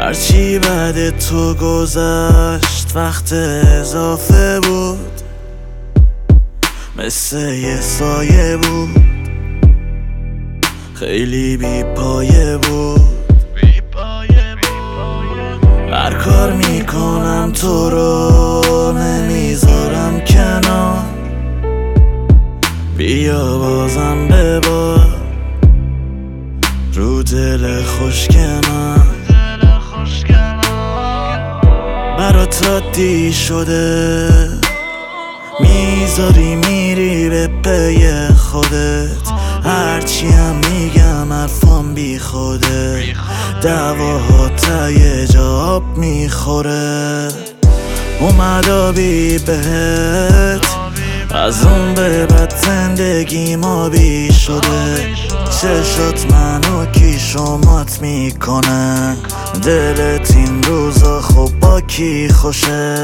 هرچی بعد تو گذشت وقت اضافه بود، مثل یه سایه بود، خیلی بی پایه بود. هر کار میکنم تو رو نمیذارم کنار، بیا بازم ببار رو دل خشک من. برات عادی شده میذاری میری به پی خودت، هرچی هم میگم حرفام بی خوده، دعواها ته جواب میخوره. اومد بی بهت از اون به بعد زندگی ما بی شده، چشات منو کی شمات میکنه، دلت این روزا خب با کی خوشه.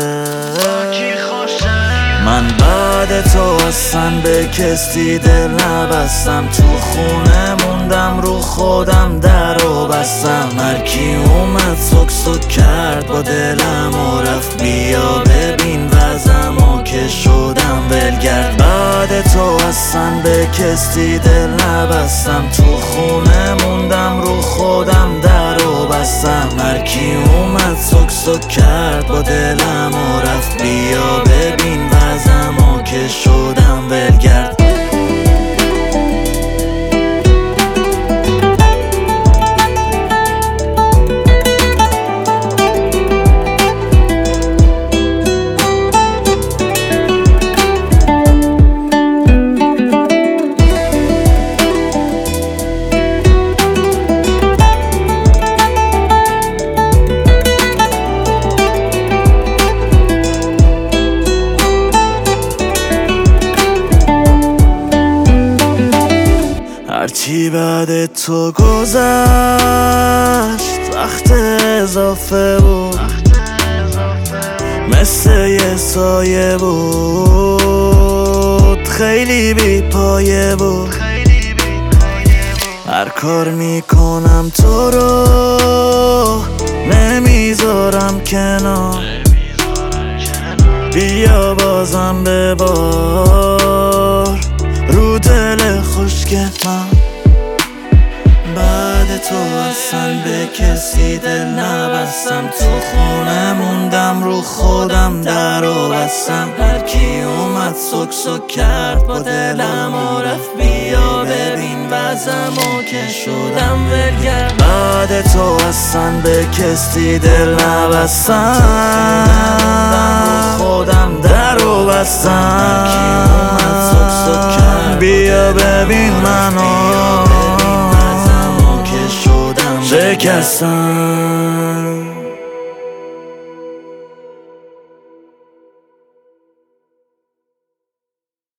من بعد تو اصلا به کسی دل نبستم، تو خونه موندم رو خودم درو بستم. هرکی اومد سک کرد با دلم و رفت، بیا ببین وضعمو که شدم ولگرد. بعد تو اصلا به کسی دل نبستم، تو خونه موندم رو خودم درو بستم. هرکی اومد سک کرد با دلم و رفت، بیا ببین وضعمو که شدم ولگرد. هرچی بعد تو گذشت وقت اضافه بود، مثل یه سایه بود، خیلی بی پایه بود. هر کار میکنم تو رو نمیذارم کنار، بیا بازم ببار رو دل خشک من. بعد تو اصلا به کسی دل نبستم، تو خونه موندم رو خودم درو بستم. هرکی اومد سک کرد با دلم و رفت، بیا ببین وضعمو که شدم ولگرد. بعد تو اصلا به کسی دل نبستم، خودم درو بستم. بیا ببین منو شکستم.